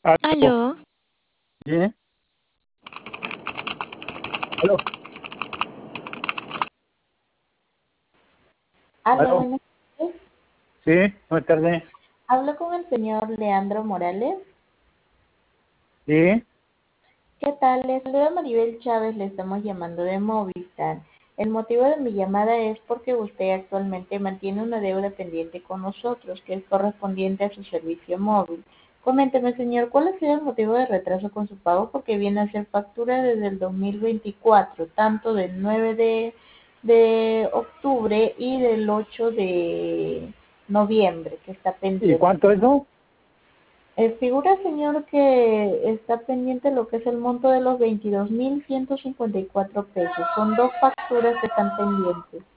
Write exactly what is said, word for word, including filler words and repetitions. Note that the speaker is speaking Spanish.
Aló, Aló, ¿sí? Aló, Aló, aló, buenas tardes. sí, buenas tardes, Hablo con el señor Leandro Morales. sí, ¿Qué tal? Les saluda Maribel Chávez, le estamos llamando de Movistar. El motivo de mi llamada es porque usted actualmente mantiene una deuda pendiente con nosotros, que es correspondiente a su servicio móvil. Coménteme, señor, ¿cuál ha sido el motivo de retraso con su pago? Porque viene a ser factura desde el dos mil veinticuatro, tanto del nueve de, de octubre y del ocho de noviembre, que está ¿y pendiente. cuánto es eso? Eh, figura, señor, que está pendiente lo que es el monto de los veintidós mil ciento cincuenta y cuatro pesos. Son dos facturas que están pendientes.